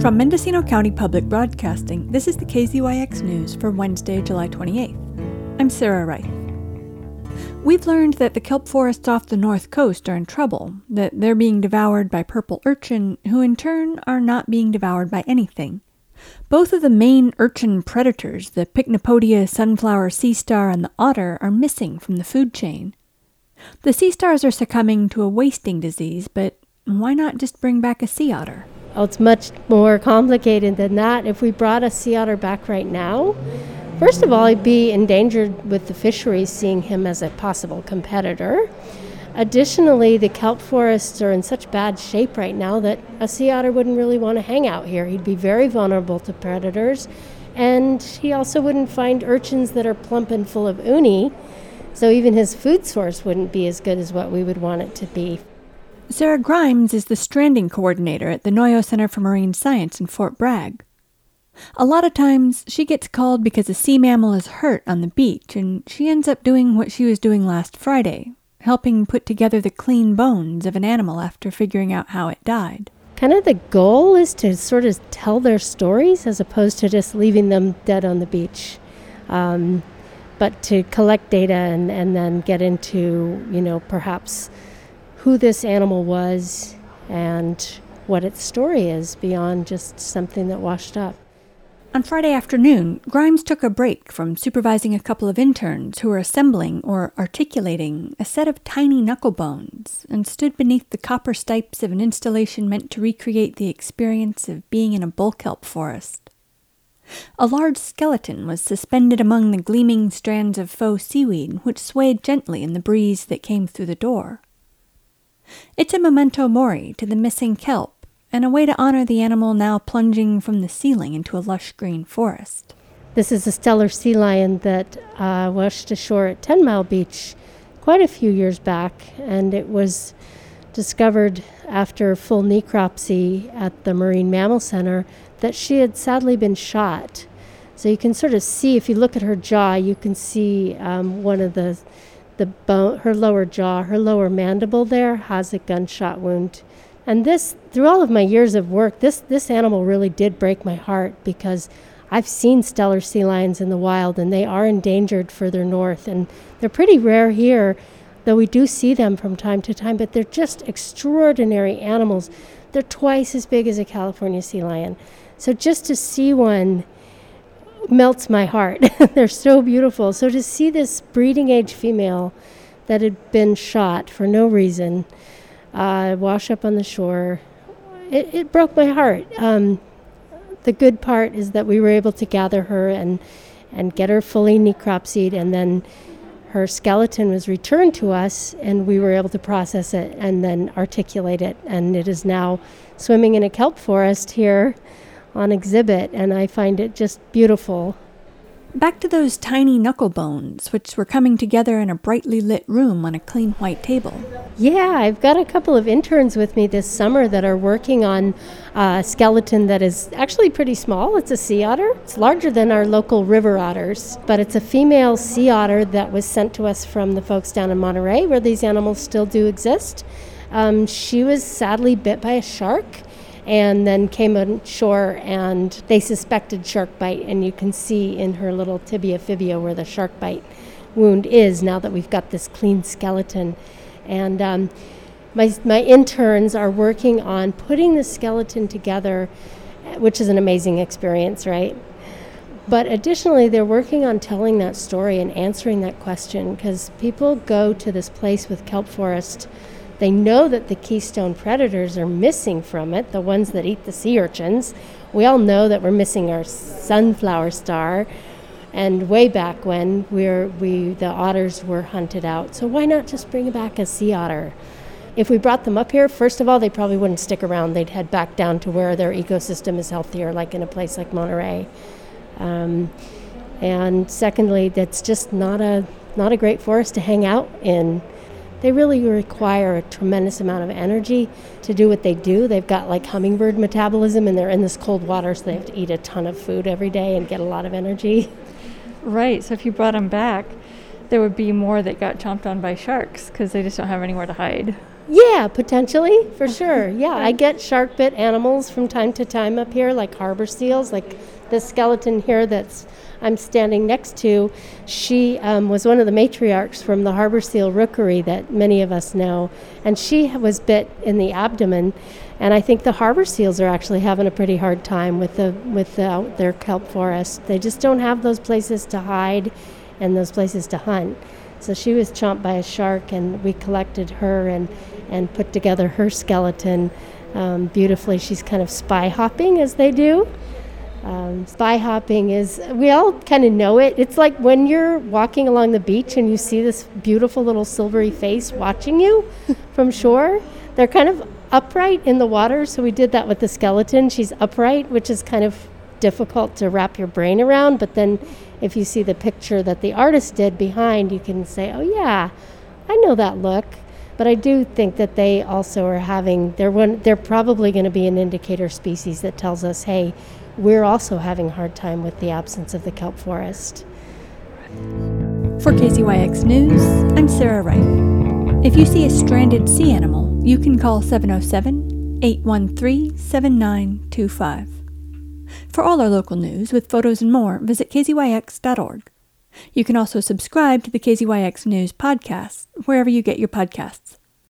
From Mendocino County Public Broadcasting, this is the KZYX News for Wednesday, July 28th. I'm Sarah Wright. We've learned that the kelp forests off the north coast are in trouble, that they're being devoured by purple urchin, who in turn are not being devoured by anything. Both of the main urchin predators, the Pycnopodia sunflower sea star and the otter, are missing from the food chain. The sea stars are succumbing to a wasting disease, but why not just bring back a sea otter? Oh, it's much more complicated than that. If we brought a sea otter back right now, first of all, he'd be endangered with the fisheries, seeing him as a possible competitor. Additionally, the kelp forests are in such bad shape right now that a sea otter wouldn't really want to hang out here. He'd be very vulnerable to predators, and he also wouldn't find urchins that are plump and full of uni, so even his food source wouldn't be as good as what we would want it to be. Sarah Grimes is the stranding coordinator at the Noyo Center for Marine Science in Fort Bragg. A lot of times, she gets called because a sea mammal is hurt on the beach, and she ends up doing what she was doing last Friday, helping put together the clean bones of an animal after figuring out how it died. Kind of the goal is to sort of tell their stories as opposed to just leaving them dead on the beach. But to collect data and then get into, perhaps who this animal was and what its story is beyond just something that washed up. On Friday afternoon, Grimes took a break from supervising a couple of interns who were assembling or articulating a set of tiny knuckle bones and stood beneath the copper stipes of an installation meant to recreate the experience of being in a bull kelp forest. A large skeleton was suspended among the gleaming strands of faux seaweed which swayed gently in the breeze that came through the door. It's a memento mori to the missing kelp, and a way to honor the animal now plunging from the ceiling into a lush green forest. This is a Steller sea lion that washed ashore at 10 Mile Beach quite a few years back, and it was discovered after full necropsy at the Marine Mammal Center that she had sadly been shot. So you can sort of see, if you look at her jaw, you can see one of the bone, her lower jaw, her lower mandible there has a gunshot wound. And this, through all of my years of work, this animal really did break my heart because I've seen Steller sea lions in the wild and they are endangered further north. And they're pretty rare here, though we do see them from time to time, but they're just extraordinary animals. They're twice as big as a California sea lion. So just to see one melts my heart. They're so beautiful. So to see this breeding age female that had been shot for no reason wash up on the shore, it broke my heart. The good part is that we were able to gather her and get her fully necropsied, and then her skeleton was returned to us, and we were able to process it and then articulate it, and it is now swimming in a kelp forest here on exhibit, and I find it just beautiful. Back to those tiny knuckle bones, which were coming together in a brightly lit room on a clean white table. Yeah, I've got a couple of interns with me this summer that are working on a skeleton that is actually pretty small. It's a sea otter. It's larger than our local river otters, but it's a female sea otter that was sent to us from the folks down in Monterey, where these animals still do exist. She was sadly bit by a shark and then came on shore, and they suspected shark bite, and you can see in her little tibia fibia where the shark bite wound is now that we've got this clean skeleton. And my interns are working on putting the skeleton together, which is an amazing experience, right? But additionally, they're working on telling that story and answering that question, because people go to this place with kelp forest. They know that the keystone predators are missing from it, the ones that eat the sea urchins. We all know that we're missing our sunflower star, and way back when the otters were hunted out. So why not just bring back a sea otter? If we brought them up here, first of all, they probably wouldn't stick around. They'd head back down to where their ecosystem is healthier, like in a place like Monterey. And secondly, that's just not a great forest to hang out in. They really require a tremendous amount of energy to do what they do. They've got like hummingbird metabolism, and they're in this cold water, so they have to eat a ton of food every day and get a lot of energy. Right, so if you brought them back, there would be more that got chomped on by sharks because they just don't have anywhere to hide. Yeah, potentially, for sure. Yeah, I get shark-bit animals from time to time up here, like harbor seals, like the skeleton here I'm standing next to. She was one of the matriarchs from the harbor seal rookery that many of us know, and she was bit in the abdomen. And I think the harbor seals are actually having a pretty hard time with their kelp forest. They just don't have those places to hide and those places to hunt. So she was chomped by a shark, and we collected her and put together her skeleton beautifully. She's kind of spy hopping, as they do. Spy hopping is, we all kind of know it. It's like when you're walking along the beach and you see this beautiful little silvery face watching you from shore. They're kind of upright in the water, so we did that with the skeleton. She's upright, which is kind of difficult to wrap your brain around, but then if you see the picture that the artist did behind, you can say, oh yeah, I know that look. But I do think that they also are they're probably going to be an indicator species that tells us, hey, we're also having a hard time with the absence of the kelp forest. For KZYX News, I'm Sarah Wright. If you see a stranded sea animal, you can call 707-813-7925. For all our local news with photos and more, visit kzyx.org. You can also subscribe to the KZYX News podcast wherever you get your podcasts.